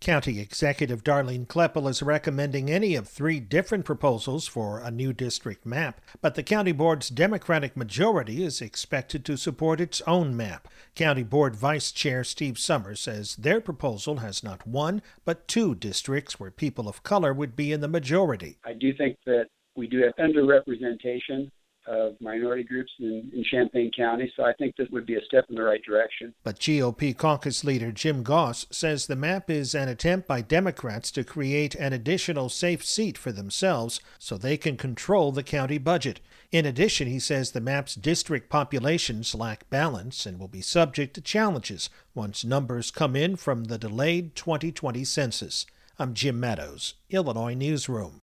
County Executive Darlene Kleppel is recommending any of three different proposals for a new district map, but the County Board's Democratic majority is expected to support its own map. County Board Vice Chair Steve Summers says their proposal has not one, but two districts where people of color would be in the majority. I do think that we do have underrepresentation of minority groups in Champaign County, so I think this would be a step in the right direction. But GOP caucus leader Jim Goss says the map is an attempt by Democrats to create an additional safe seat for themselves so they can control the county budget. In addition, he says the map's district populations lack balance and will be subject to challenges once numbers come in from the delayed 2020 census. I'm Jim Meadows, Illinois Newsroom.